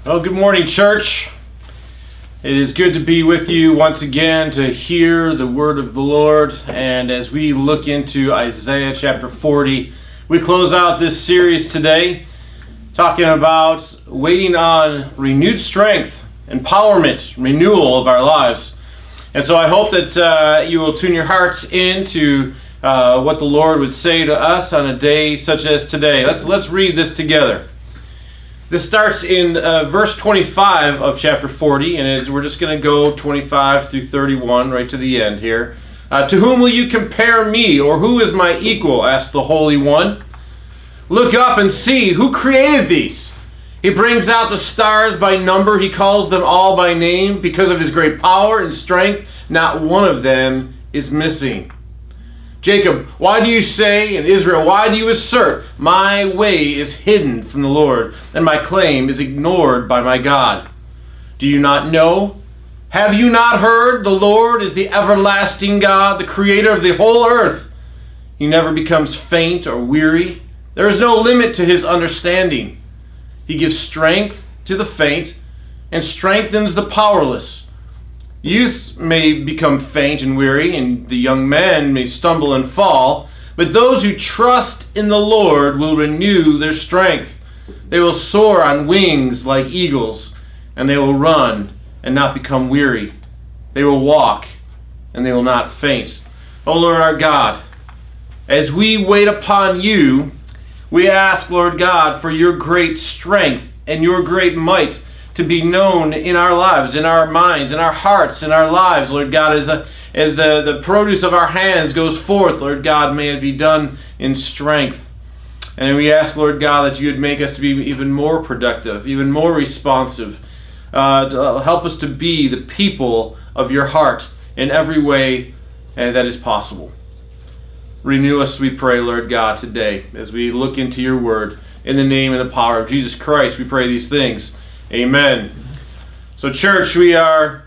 Well, good morning, church. It is good to be with you once again to hear the word of the Lord. And as we look into Isaiah chapter 40, we close out this series today talking about waiting on renewed strength, empowerment, renewal of our lives. And so I hope that you will tune your hearts into what the Lord would say to us on a day such as today. Let's read this together. This starts in verse 25 of chapter 40, and we're just going to go 25 through 31 right to the end here. To whom will you compare me, or who is my equal? Asked the Holy One. Look up and see, who created these? He brings out the stars by number. He calls them all by name. Because of his great power and strength, not one of them is missing. Jacob, why do you say, and Israel, why do you assert, my way is hidden from the Lord, and my claim is ignored by my God? Do you not know? Have you not heard? The Lord is the everlasting God, the creator of the whole earth. He never becomes faint or weary. There is no limit to his understanding. He gives strength to the faint and strengthens the powerless. Youths may become faint and weary, and the young men may stumble and fall, but those who trust in the Lord will renew their strength. They will soar on wings like eagles, and they will run and not become weary. They will walk, and they will not faint. O Lord our God, as we wait upon you, we ask, Lord God, for your great strength and your great might to be known in our lives, in our minds, in our hearts, in our lives, Lord God, as the produce of our hands goes forth, Lord God, may it be done in strength. And we ask, Lord God, that you would make us to be even more productive, even more responsive, to help us to be the people of your heart in every way that is possible. Renew us, we pray, Lord God, today as we look into your word. In the name and the power of Jesus Christ, we pray these things. Amen. So, church, we're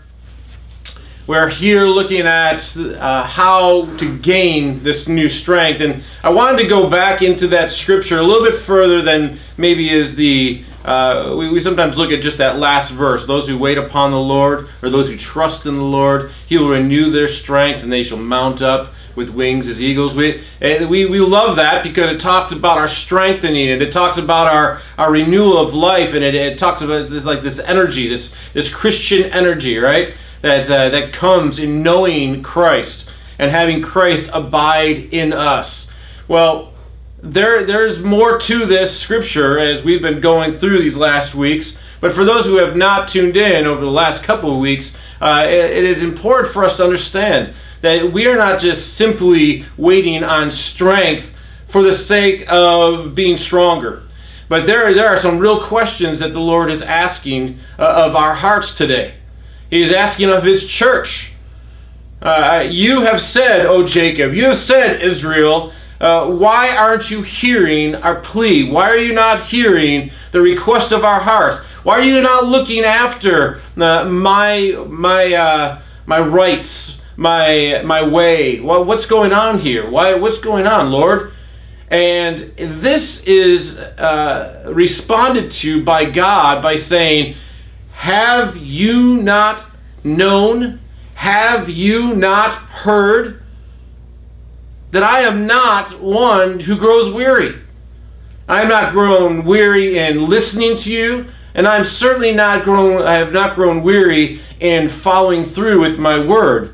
here looking at how to gain this new strength, and I wanted to go back into that scripture a little bit further than maybe is the we sometimes look at just that last verse. Those who wait upon the Lord, or those who trust in the Lord, he will renew their strength, and they shall mount up with wings as eagles. We love that because it talks about our strengthening, and it talks about our renewal of life, and it talks about this energy, this Christian energy, right? That comes in knowing Christ and having Christ abide in us. Well, there's more to this scripture as we've been going through these last weeks. But for those who have not tuned in over the last couple of weeks, it is important for us to understand that we are not just simply waiting on strength for the sake of being stronger. But there are some real questions that the Lord is asking of our hearts today. He is asking of his church. You have said, O Jacob, you have said, Israel, why aren't you hearing our plea? Why are you not hearing the request of our hearts? Why are you not looking after my rights, my way? What's going on here? What's going on, Lord? And this is responded to by God by saying, have you not known? Have you not heard that I am not one who grows weary? I am not grown weary in listening to you, and I have not grown weary in following through with my word.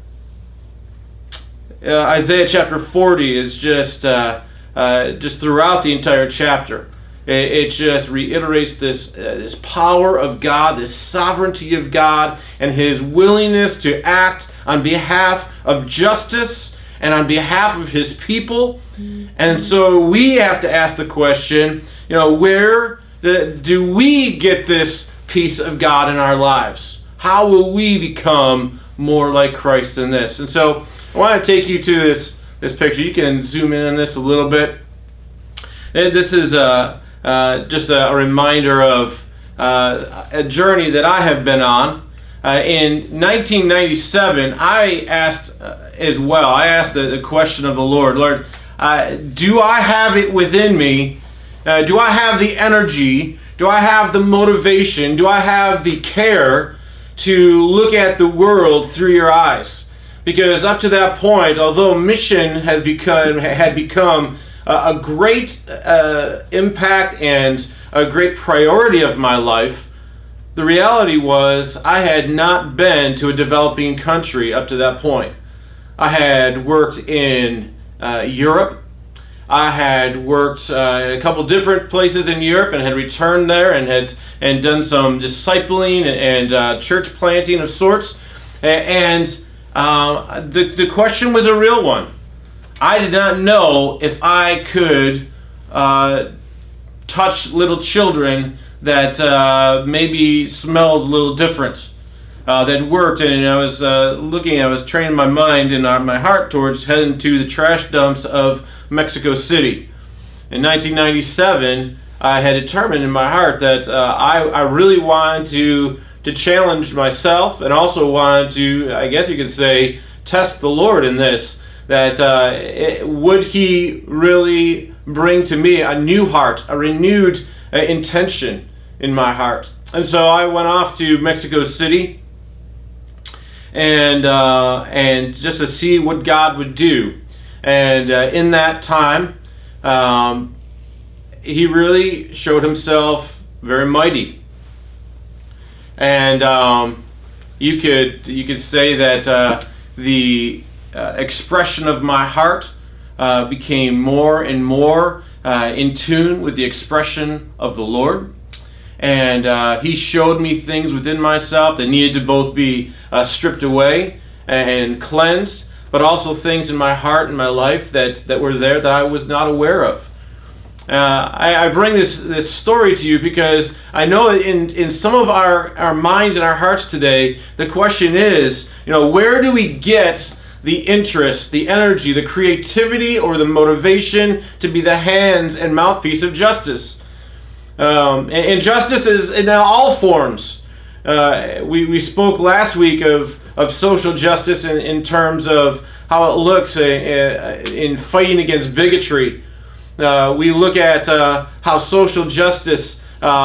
Isaiah chapter 40 is just throughout the entire chapter. It just reiterates this power of God, this sovereignty of God, and his willingness to act on behalf of justice and on behalf of his people. And so we have to ask the question, where do we get this peace of God in our lives? How will we become more like Christ in this? And so I want to take you to this picture. You can zoom in on this a little bit. This is just a reminder of a journey that I have been on. In 1997, I asked as well. I asked the question of the Lord, do I have it within me? Do I have the energy Do I have the motivation? Do I have the care to look at the world through your eyes? Because up to that point, although mission had become a great impact and a great priority of my life, the reality was I had not been to a developing country up to that point. I had worked in Europe. I had worked in a couple different places in Europe and had returned there and done some discipling and church planting of sorts. And the question was a real one. I did not know if I could touch little children that maybe smelled a little different, that worked, and I was I was training my mind and my heart towards heading to the trash dumps of Mexico City. In 1997, I had determined in my heart that I really wanted to challenge myself, and also wanted to, I guess you could say, test the Lord in this. That would He really bring to me a new heart, a renewed intention in my heart? And so I went off to Mexico City, and just to see what God would do. And in that time, He really showed Himself very mighty. And you could say that the expression of my heart became more and more in tune with the expression of the Lord. And He showed me things within myself that needed to both be stripped away and cleansed, but also things in my heart and my life that were there that I was not aware of. I bring this story to you because I know that in some of our minds and our hearts today, the question is, where do we get the interest, the energy, the creativity, or the motivation to be the hands and mouthpiece of justice? And justice is in all forms. We spoke last week of social justice in terms of how it looks in fighting against bigotry. We look at how social justice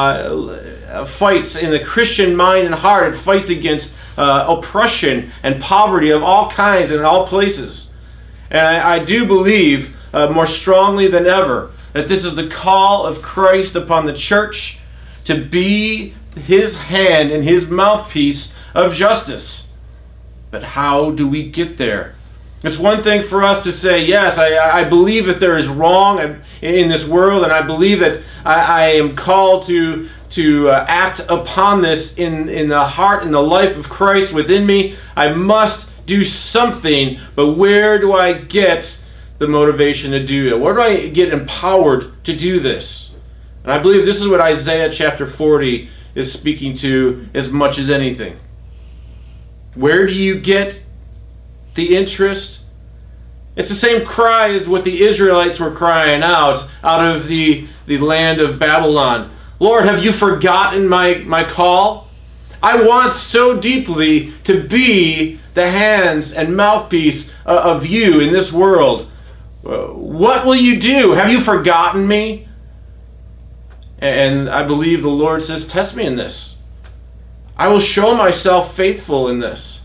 fights in the Christian mind and heart. It fights against oppression and poverty of all kinds and in all places. And I do believe more strongly than ever that this is the call of Christ upon the church to be His hand and His mouthpiece of justice. But how do we get there? It's one thing for us to say, yes, I believe that there is wrong in this world, and I believe that I am called to act upon this in the heart and the life of Christ within me. I must do something, but where do I get the motivation to do it? Where do I get empowered to do this? And I believe this is what Isaiah chapter 40 is speaking to as much as anything. Where do you get the interest? It's the same cry as what the Israelites were crying out of the land of Babylon. Lord, have you forgotten my call? I want so deeply to be the hands and mouthpiece of you in this world. What will you do? Have you forgotten me? And I believe the Lord says, test me in this. I will show myself faithful in this.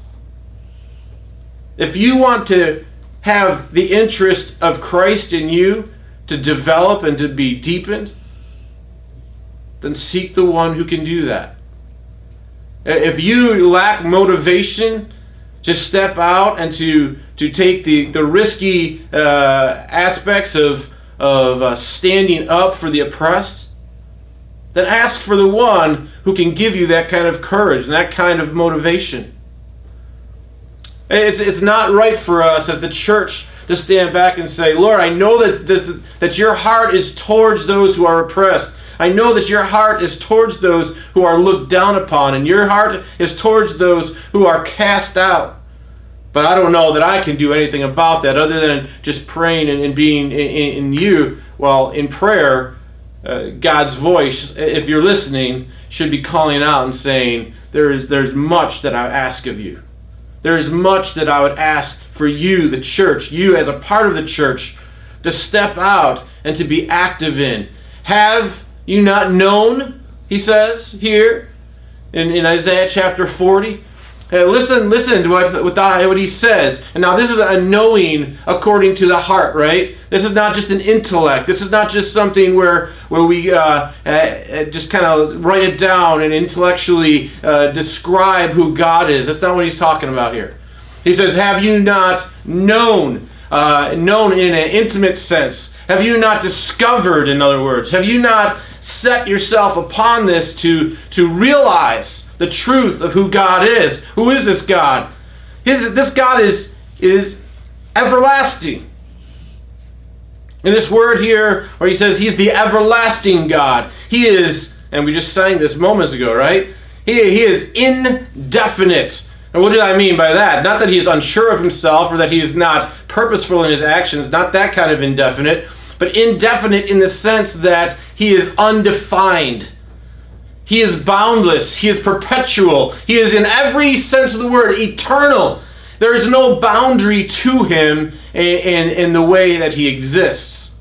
If you want to have the interest of Christ in you to develop and to be deepened, then seek the one who can do that. If you lack motivation to step out and to take the risky aspects of standing up for the oppressed, then ask for the one who can give you that kind of courage and that kind of motivation. It's not right for us as the church to stand back and say, Lord, I know that your heart is towards those who are oppressed. I know that your heart is towards those who are looked down upon, and your heart is towards those who are cast out. But I don't know that I can do anything about that other than just praying and being in you. Well, in prayer, God's voice, if you're listening, should be calling out and saying, there's much that I ask of you. There is much that I would ask for you, the church, you as a part of the church, to step out and to be active in. Have you not known he says here in Isaiah chapter 40. Listen to what he says. And now this is a knowing according to the heart, right? This is not just an intellect. This is not just something where we just kind of write it down and intellectually describe who God is. That's not what he's talking about here. He says, have you not known in an intimate sense? Have you not discovered, in other words? Have you not set yourself upon this to realize the truth of who God is? Who is this God? This God is everlasting. In this word here, where he says he's the everlasting God, he is, and we just sang this moments ago, right? He is indefinite. And what do I mean by that? Not that he is unsure of himself or that he is not purposeful in his actions, not that kind of indefinite, but indefinite in the sense that he is undefined. He is boundless. He is perpetual. He is, in every sense of the word, eternal. There is no boundary to him in the way that he exists.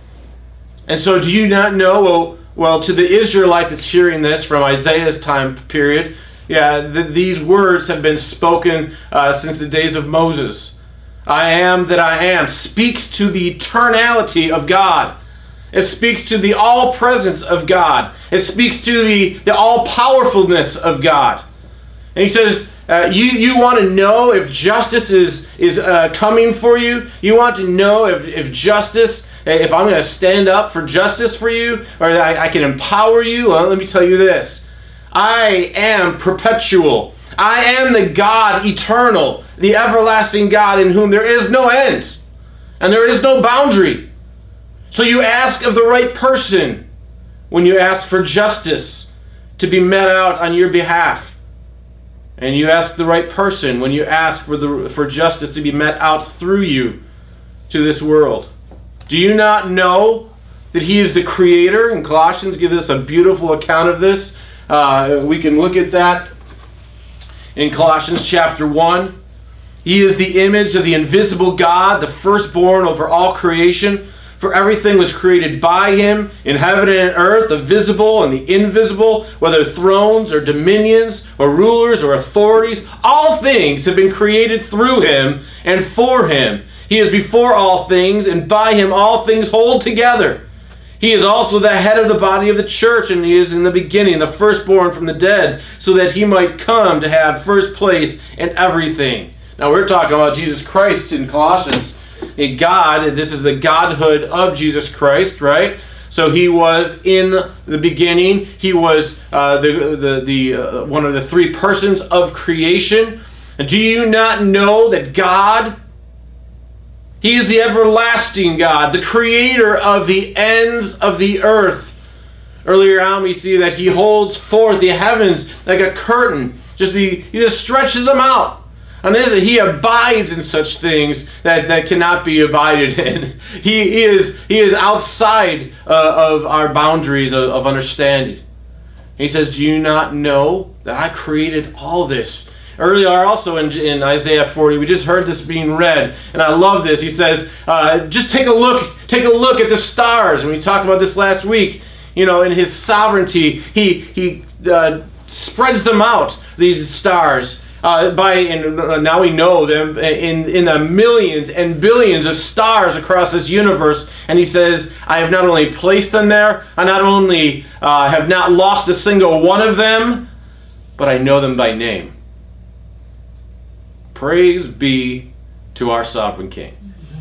And so do you not know, well, to the Israelite that's hearing this from Isaiah's time period, these words have been spoken since the days of Moses. I am that I am speaks to the eternality of God. It speaks to the all-presence of God. It speaks to the all-powerfulness of God. And he says, you want to know if justice is coming for you? You want to know if justice, if I'm going to stand up for justice for you, or that I can empower you? Well, let me tell you this. I am perpetual. I am the God eternal, the everlasting God in whom there is no end, and there is no boundary. So you ask of the right person when you ask for justice to be met out on your behalf. And you ask the right person when you ask for justice to be met out through you to this world. Do you not know that he is the creator? And Colossians gives us a beautiful account of this. We can look at that in Colossians chapter 1. He is the image of the invisible God, the firstborn over all creation. For everything was created by him, in heaven and in earth, the visible and the invisible, whether thrones or dominions or rulers or authorities. All things have been created through him and for him. He is before all things, and by him all things hold together. He is also the head of the body of the church, and he is in the beginning, the firstborn from the dead, so that he might come to have first place in everything. Now we're talking about Jesus Christ in Colossians. God, this is the godhood of Jesus Christ, right? So he was in the beginning. He was one of the three persons of creation. And do you not know that God, he is the everlasting God, the creator of the ends of the earth? Earlier on we see that he holds forth the heavens like a curtain. He just stretches them out. And he abides in such things that cannot be abided in. He is outside of our boundaries of understanding. He says, do you not know that I created all this? Earlier also in Isaiah 40, we just heard this being read, and I love this. He says, just take a look at the stars. And we talked about this last week. You know, in his sovereignty, he spreads them out, these stars. And now we know them in the millions and billions of stars across this universe. And he says, I have not only placed them there, I not only have not lost a single one of them, but I know them by name. Praise be to our sovereign King.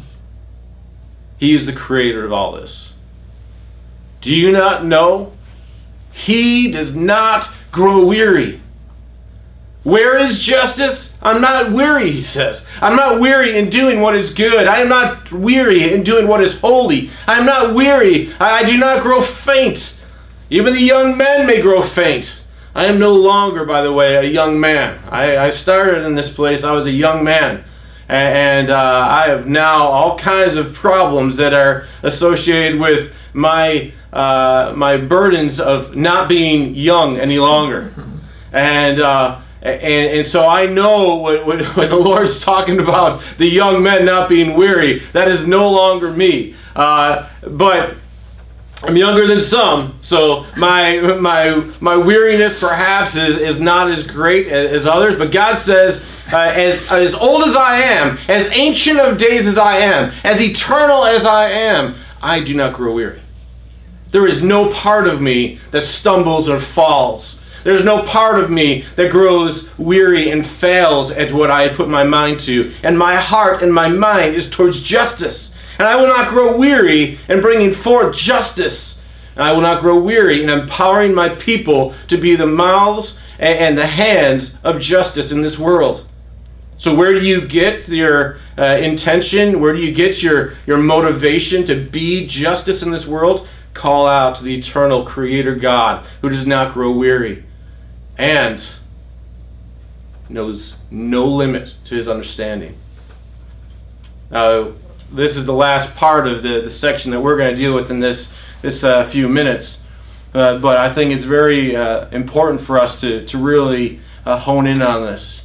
He is the creator of all this. Do you not know? He does not grow weary. Where is justice? I'm not weary, he says. I'm not weary in doing what is good. I am not weary in doing what is holy. I am not weary. I do not grow faint. Even the young men may grow faint. I am no longer, by the way, a young man. I started in this place, I was a young man. And I have now all kinds of problems that are associated with my burdens of not being young any longer. And so I know when the Lord's talking about the young men not being weary, that is no longer me. But I'm younger than some, so my weariness perhaps is not as great as others. But God says, as old as I am, as ancient of days as I am, as eternal as I am, I do not grow weary. There is no part of me that stumbles or falls. There's no part of me that grows weary and fails at what I put my mind to. And my heart and my mind is towards justice. And I will not grow weary in bringing forth justice. And I will not grow weary in empowering my people to be the mouths and the hands of justice in this world. So where do you get your intention? Where do you get your motivation to be justice in this world? Call out to the eternal Creator God who does not grow weary and knows no limit to his understanding. This is the last part of the section that we're going to deal with in this few minutes. But I think it's very important for us to really hone in on this.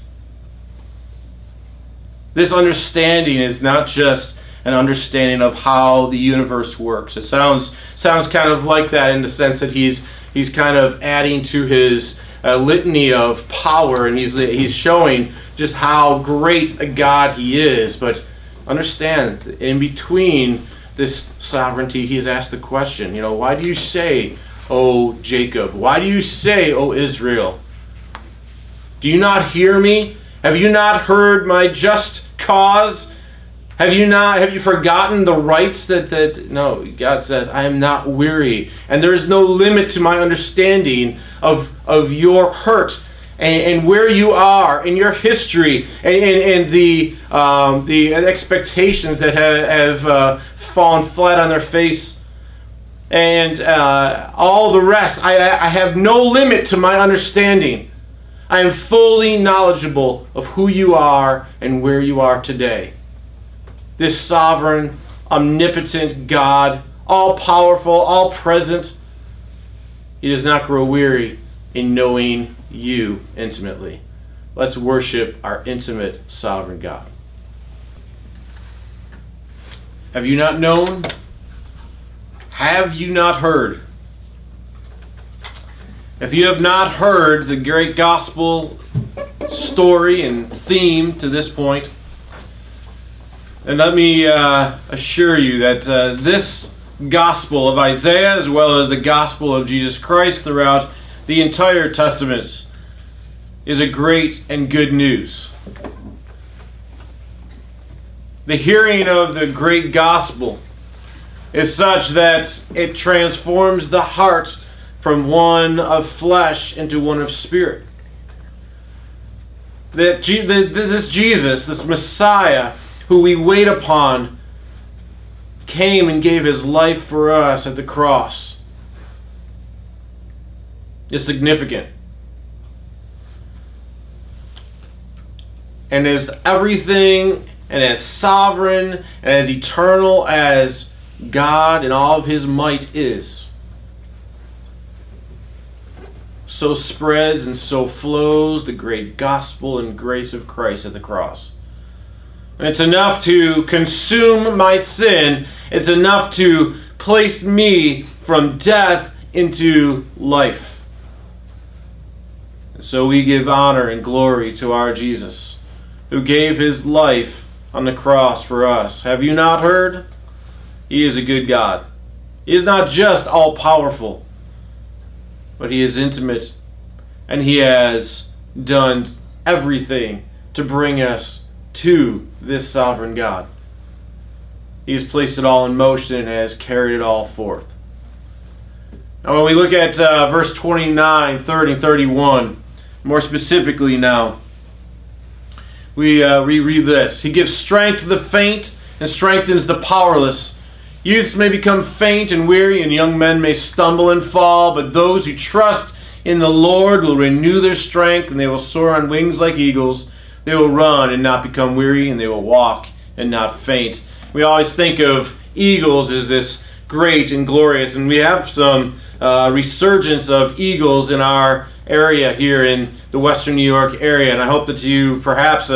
This understanding is not just an understanding of how the universe works. It sounds kind of like that in the sense that he's kind of adding to his litany of power, and he's showing just how great a God he is. But understand, in between this sovereignty, he's asked the question, why do you say, O Jacob? Why do you say, O Israel? Do you not hear me? Have you not heard my just cause? Have you forgotten the rights that no, God says, I am not weary, and there is no limit to my understanding of your hurt and where you are in your history and the expectations that have fallen flat on their face and all the rest. I have no limit to my understanding. I am fully knowledgeable of who you are and where you are today. This sovereign, omnipotent God, all-powerful, all-present, he does not grow weary in knowing you intimately. Let's worship our intimate sovereign God. Have you not known? Have you not heard? If you have not heard the great gospel story and theme to this point, then let me assure you that this gospel of Isaiah, as well as the gospel of Jesus Christ throughout the entire Testament, is a great and good news. The hearing of the great gospel is such that it transforms the heart from one of flesh into one of spirit. That this Jesus, this Messiah, who we wait upon, came and gave his life for us at the cross, is significant. And as everything and as sovereign and as eternal as God and all of his might is, so spreads and so flows the great gospel and grace of Christ at the cross. And it's enough to consume my sin. It's enough to place me from death into life. So we give honor and glory to our Jesus, who gave his life on the cross for us. Have you not heard? He is a good God. He is not just all-powerful, but he is intimate, and he has done everything to bring us to this sovereign God. He has placed it all in motion and has carried it all forth. Now when we look at verse 29, 30, and 31, more specifically now, we reread this. He gives strength to the faint and strengthens the powerless. Youths may become faint and weary, and young men may stumble and fall, but those who trust in the Lord will renew their strength, and they will soar on wings like eagles. They will run and not become weary, and they will walk and not faint. We always think of eagles as this great and glorious, and we have some resurgence of eagles in our area here in the Western New York area, and I hope that you perhaps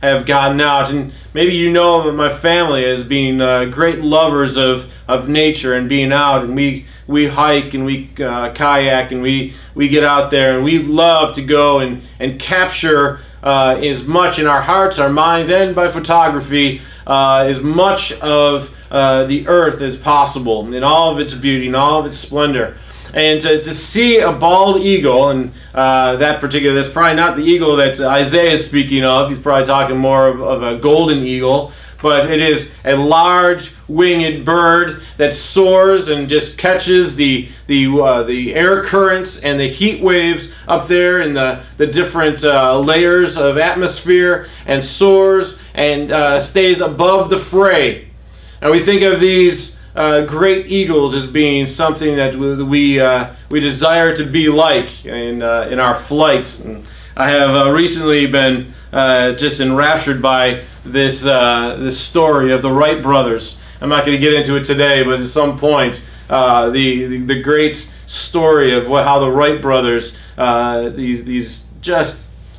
have gotten out. And maybe you know my family as being great lovers of nature and being out, and we hike and we kayak and we get out there, and we love to go and capture as much in our hearts, our minds, and by photography as much of the earth as possible in all of its beauty and all of its splendor. And to see a bald eagle, and that's probably not the eagle that Isaiah is speaking of. He's probably talking more of a golden eagle. But it is a large winged bird that soars and just catches the air currents and the heat waves up there in the different layers of atmosphere, and soars and stays above the fray. And we think of these great eagles as being something that we desire to be like in our flight. And I have recently been just enraptured by this story of the Wright brothers. I'm not going to get into it today, but at some point, the great story of how the Wright brothers, these just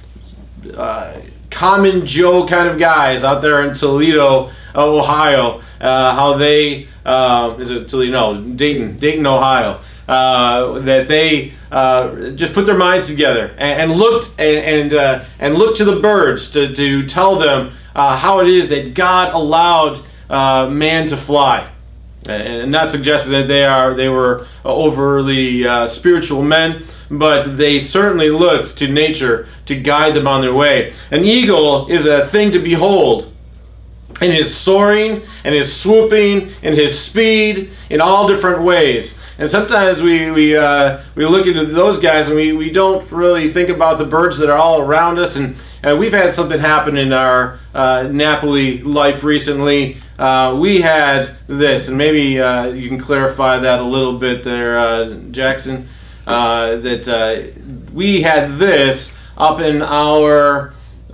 common Joe kind of guys out there in Toledo, Ohio, how they is it Toledo? No, Dayton, Ohio. That they just put their minds together and looked and looked to the birds to tell them how it is that God allowed man to fly, and not suggesting that they were overly spiritual men, but they certainly looked to nature to guide them on their way. An eagle is a thing to behold. In his soaring, and his swooping, and his speed, in all different ways. And sometimes we look into those guys and we don't really think about the birds that are all around us. And we've had something happen in our Napoli life recently. We had this, and maybe you can clarify that a little bit there, Jackson. That we had this up in our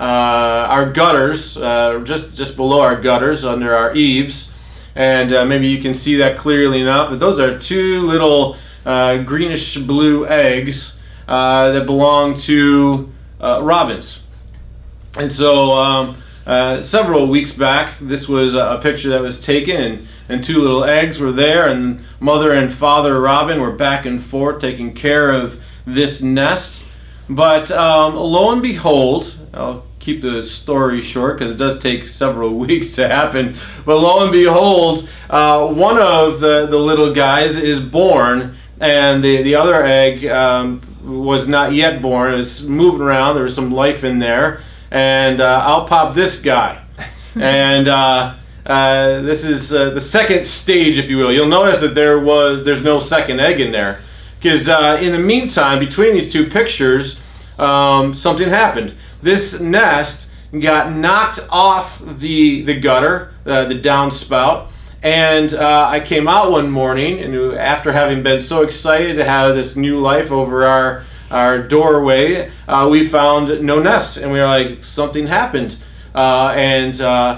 gutters, just below our gutters, under our eaves, and maybe you can see that clearly enough. But those are two little greenish blue eggs that belong to robins. And so several weeks back, this was a picture that was taken, and two little eggs were there, and mother and father robin were back and forth taking care of this nest. But lo and behold, I'll keep the story short because it does take several weeks to happen, but lo and behold, one of the little guys is born, and the other egg was not yet born. It was moving around. There was some life in there, and out popped this guy. And this is the second stage, if you will. You'll notice that there's no second egg in there, because in the meantime, between these two pictures, something happened. This nest got knocked off the gutter, the downspout, and I came out one morning, and after having been so excited to have this new life over our doorway, we found no nest, and we were like, something happened, and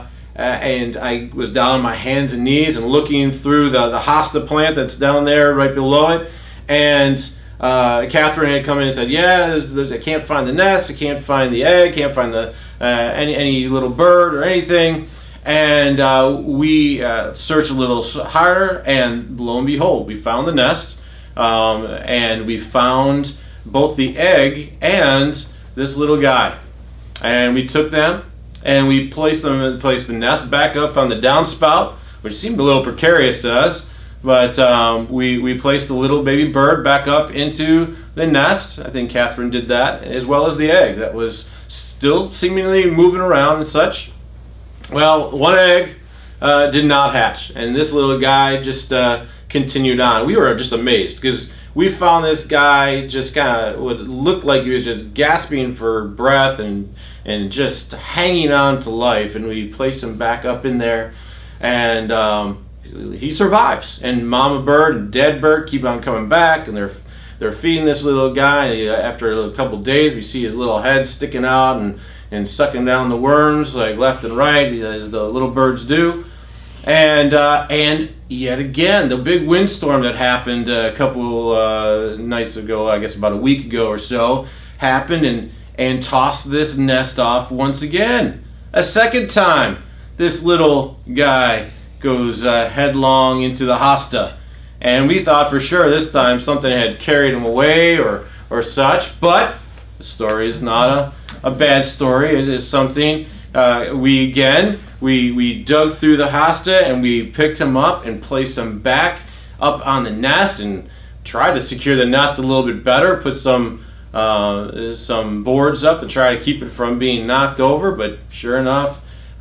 I was down on my hands and knees and looking through the hosta plant that's down there right below it, and Catherine had come in and said, yeah, I can't find the nest, I can't find the egg, can't find the any little bird or anything. And we searched a little harder, and lo and behold, we found the nest, and we found both the egg and this little guy. And we took them and we placed the nest back up on the downspout, which seemed a little precarious to us. But we placed the little baby bird back up into the nest. I think Catherine did that, as well as the egg that was still seemingly moving around and such. Well, one egg did not hatch, and this little guy just continued on. We were just amazed because we found this guy just kind of what looked like he was just gasping for breath and just hanging on to life, and we placed him back up in there, and he survives. And mama bird and dead bird keep on coming back, and they're feeding this little guy. And after a couple days, we see his little head sticking out and sucking down the worms like left and right, as the little birds do. And yet again, the big windstorm that happened a couple nights ago, I guess about a week ago or so, happened and tossed this nest off once again. A second time, this little guy goes headlong into the hosta. And we thought for sure this time something had carried him away or such, but the story is not a bad story. It is something we dug through the hosta and we picked him up and placed him back up on the nest and tried to secure the nest a little bit better, put some boards up to try to keep it from being knocked over, but sure enough,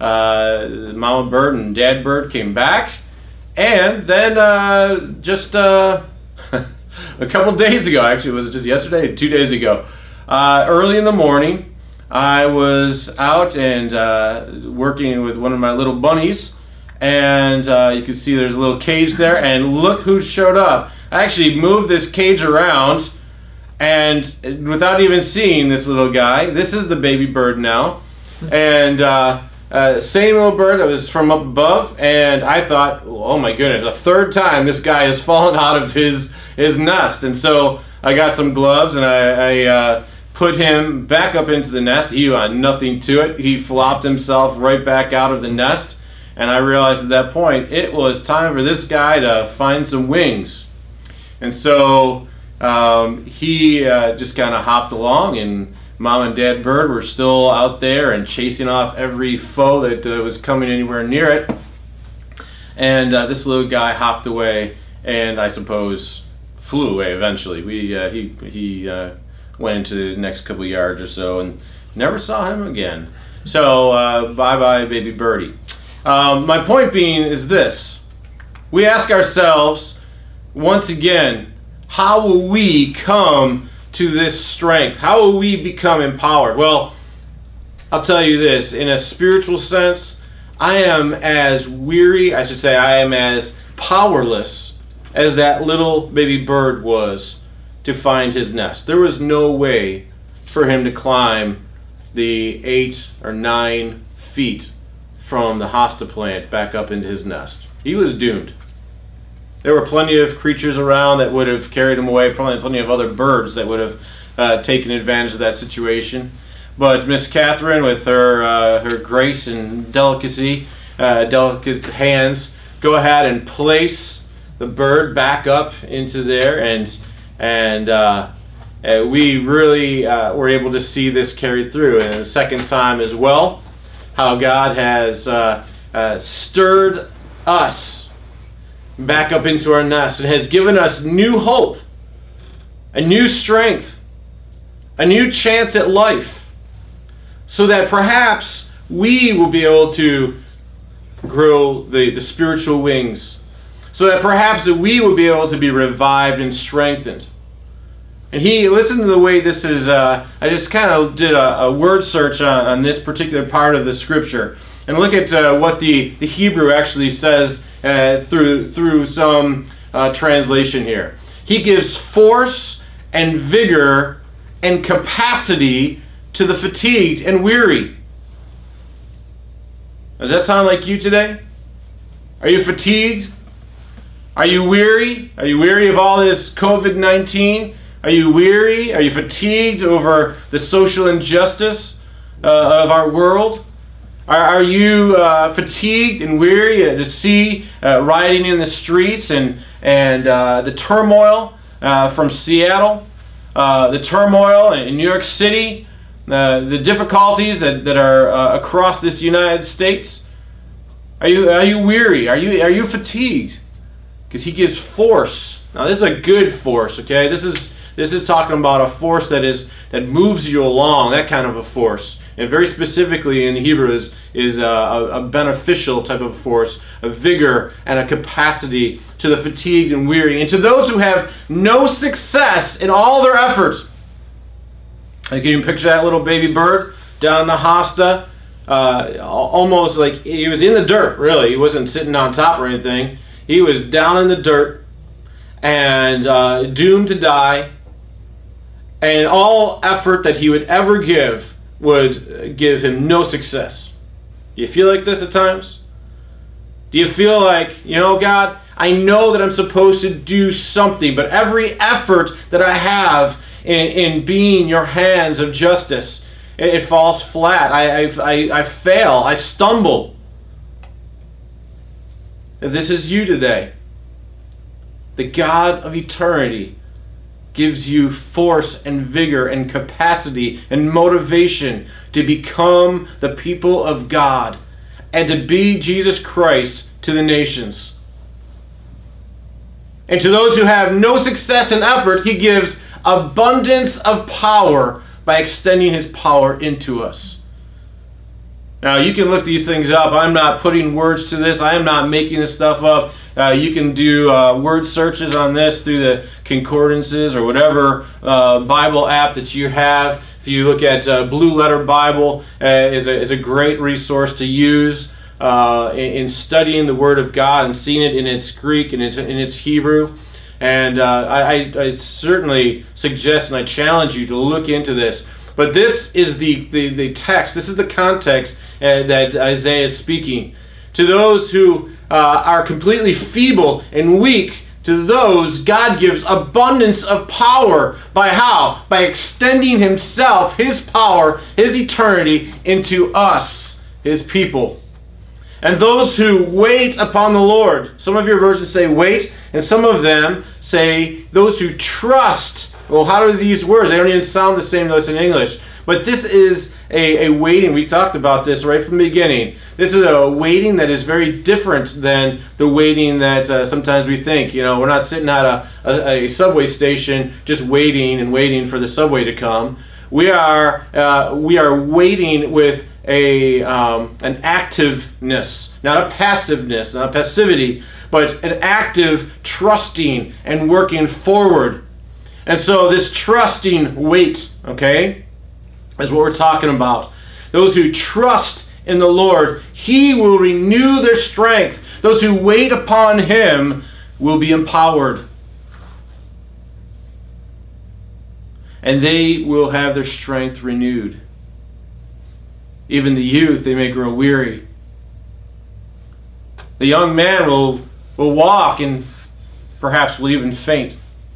Mama bird and Dad bird came back. And then just a couple days ago, actually, was it just yesterday? 2 days ago, early in the morning, I was out and working with one of my little bunnies, and you can see there's a little cage there, and look who showed up. I actually moved this cage around, and without even seeing this little guy, this is the baby bird now, and same little bird that was from up above, and I thought, oh my goodness, a third time this guy has fallen out of his nest. And so I got some gloves and I put him back up into the nest. He had nothing to it. He flopped himself right back out of the nest, and I realized at that point it was time for this guy to find some wings. And so he just kind of hopped along, and Mom and Dad bird were still out there and chasing off every foe that was coming anywhere near it. And this little guy hopped away, and I suppose flew away eventually. He went into the next couple yards or so and never saw him again. So bye-bye, baby birdie. My point being is this. We ask ourselves, once again, how will we come to this strength? How will we become empowered? Well, I'll tell you this, in a spiritual sense, I am as weary, I should say, I am as powerless as that little baby bird was to find his nest. There was no way for him to climb the 8 or 9 feet from the hosta plant back up into his nest. He was doomed. There were plenty of creatures around that would have carried him away, probably plenty of other birds that would have taken advantage of that situation. But Miss Catherine, with her grace and delicacy, delicate hands, go ahead and place the bird back up into there, and we really were able to see this carried through. And the second time as well, how God has stirred us back up into our nest and has given us new hope, a new strength, a new chance at life, so that perhaps we will be able to grow the spiritual wings, so that perhaps we will be able to be revived and strengthened. And listen to the way this is, I just kind of did a word search on this particular part of the scripture, and look at what the Hebrew actually says through some translation here. He gives force and vigor and capacity to the fatigued and weary. Does that sound like you today? Are you fatigued? Are you weary? Are you weary of all this COVID-19? Are you weary? Are you fatigued over the social injustice of our world? Are you fatigued and weary to see rioting in the streets and the turmoil from Seattle, the turmoil in New York City, the difficulties that are across this United States? Are you weary? Are you fatigued? Because He gives force. Now this is a good force, okay? This is talking about a force that moves you along, that kind of a force. And very specifically in Hebrew is a beneficial type of force, a vigor and a capacity to the fatigued and weary, and to those who have no success in all their efforts. Like, you can picture that little baby bird down in the hosta, almost like he was in the dirt, really. He wasn't sitting on top or anything. He was down in the dirt and doomed to die, and all effort that he would ever give would give him no success. Do you feel like this at times? Do you feel like, God, I know that I'm supposed to do something, but every effort that I have in being your hands of justice, it falls flat. I fail. I stumble. If this is you today, the God of eternity gives you force and vigor and capacity and motivation to become the people of God and to be Jesus Christ to the nations. And to those who have no success in effort, he gives abundance of power by extending his power into us. Now, you can look these things up. I'm not putting words to this. I am not making this stuff up. You can do word searches on this through the concordances or whatever Bible app that you have. If you look at Blue Letter Bible, is a great resource to use in studying the Word of God and seeing it in its Greek and in its Hebrew. And I certainly suggest and I challenge you to look into this. But this is the text, this is the context that Isaiah is speaking. To those who are completely feeble and weak, to those God gives abundance of power. By how? By extending himself, his power, his eternity into us, his people. And those who wait upon the Lord. Some of your versions say wait, and some of them say those who trust. Well, how do these words? They don't even sound the same to us in English. But this is a waiting. We talked about this right from the beginning. This is a waiting that is very different than the waiting that sometimes we think. You know, we're not sitting at a subway station just waiting and waiting for the subway to come. We are waiting with an activeness, not a passiveness, not a passivity, but an active trusting and working forward. And so this trusting wait, okay, is what we're talking about. Those who trust in the Lord, he will renew their strength. Those who wait upon him will be empowered. And they will have their strength renewed. Even the youth, they may grow weary. The young man will walk and perhaps will even faint.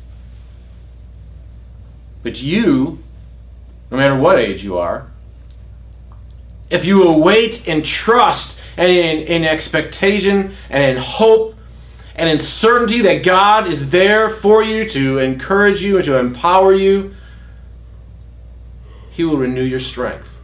But you, no matter what age you are, if you will wait in trust and in expectation and in hope and in certainty that God is there for you to encourage you and to empower you, he will renew your strength.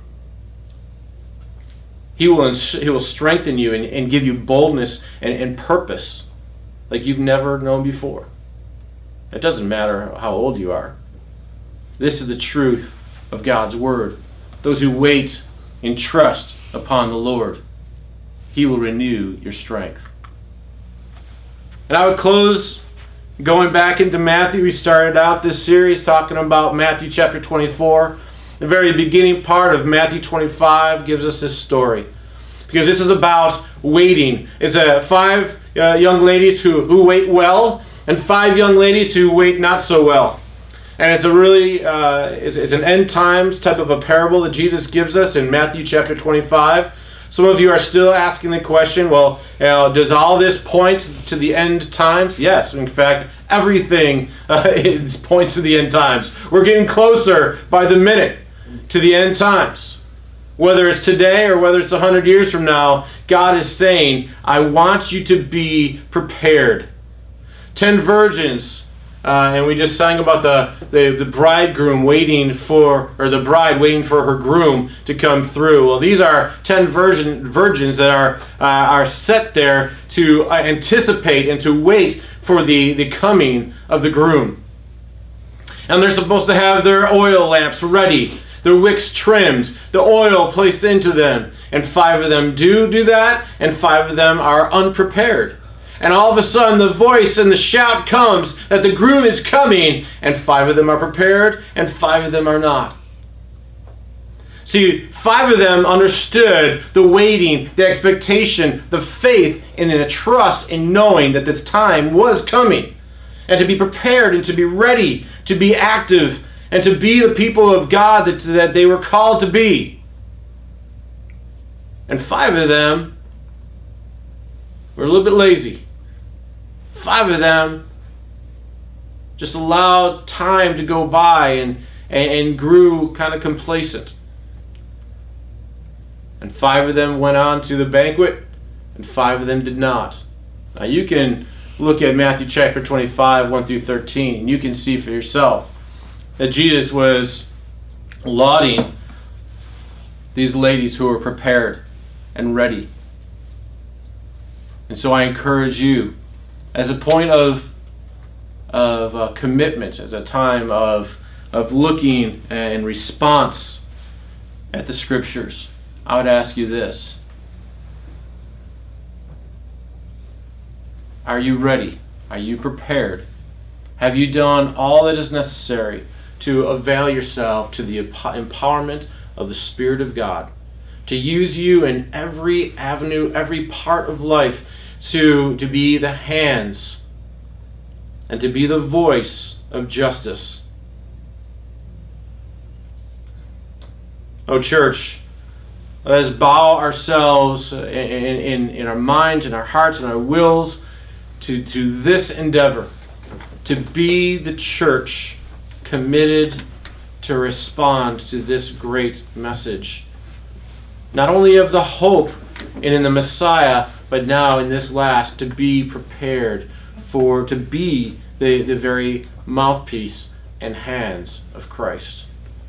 He will strengthen you and give you boldness and purpose like you've never known before. It doesn't matter how old you are. This is the truth of God's Word. Those who wait in trust upon the Lord, he will renew your strength. And I would close going back into Matthew. We started out this series talking about Matthew chapter 24. The very beginning part of Matthew 25 gives us this story. Because this is about waiting. It's 5 young ladies who wait well, and 5 young ladies who wait not so well. And it's a really, it's an end times type of a parable that Jesus gives us in Matthew chapter 25. Some of you are still asking the question, well, does all this point to the end times? Yes, in fact, everything points to the end times. We're getting closer by the minute to the end times. Whether it's today or whether it's 100 years from now, God is saying, I want you to be prepared. 10 virgins. And we just sang about the bridegroom waiting for, or the bride waiting for her groom to come through. Well, these are 10 virgins that are set there to anticipate and to wait for the coming of the groom. And they're supposed to have their oil lamps ready, their wicks trimmed, the oil placed into them. And 5 of them do that, and 5 of them are unprepared. And all of a sudden the voice and the shout comes that the groom is coming, and 5 of them are prepared and 5 of them are not. See, 5 of them understood the waiting, the expectation, the faith, and the trust in knowing that this time was coming. And to be prepared and to be ready, to be active, and to be the people of God that they were called to be. And 5 of them were a little bit lazy. 5 of them just allowed time to go by and grew kind of complacent. And 5 of them went on to the banquet, and 5 of them did not. Now you can look at Matthew chapter 25, 1 through 13, and you can see for yourself that Jesus was lauding these ladies who were prepared and ready. And so I encourage you, as a point of commitment, as a time of looking in response at the Scriptures, I would ask you this. Are you ready? Are you prepared? Have you done all that is necessary to avail yourself to the empowerment of the Spirit of God, to use you in every avenue, every part of life, to be the hands and to be the voice of justice? Oh, church, let us bow ourselves in our minds, in our hearts, and our wills to this endeavor, to be the church committed to respond to this great message. Not only of the hope in the Messiah, but now in this last, to be prepared to be the very mouthpiece and hands of Christ.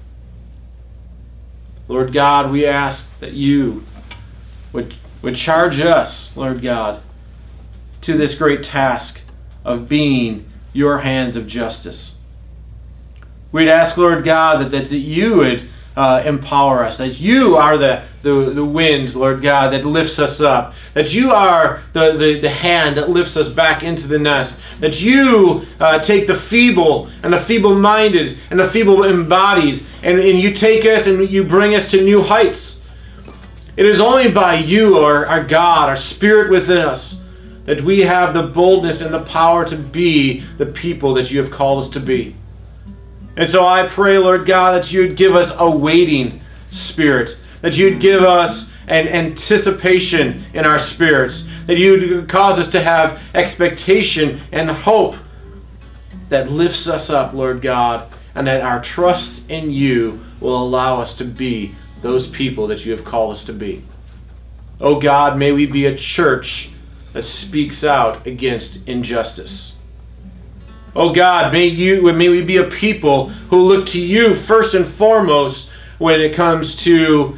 Lord God, we ask that you would charge us, Lord God, to this great task of being your hands of justice. We'd ask, Lord God, that you would empower us, that you are the wind, Lord God, that lifts us up, that you are the hand that lifts us back into the nest, that you take the feeble and the feeble-minded and the feeble-embodied, and you take us and you bring us to new heights. It is only by you, our God, our Spirit within us, that we have the boldness and the power to be the people that you have called us to be. And so I pray, Lord God, that you would give us a waiting spirit, that you would give us an anticipation in our spirits, that you would cause us to have expectation and hope that lifts us up, Lord God, and that our trust in you will allow us to be those people that you have called us to be. Oh God, may we be a church that speaks out against injustice. Oh God, may we be a people who look to you first and foremost when it comes to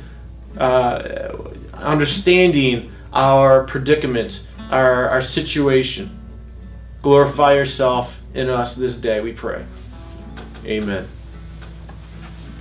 understanding our predicament, our situation. Glorify yourself in us this day, we pray. Amen.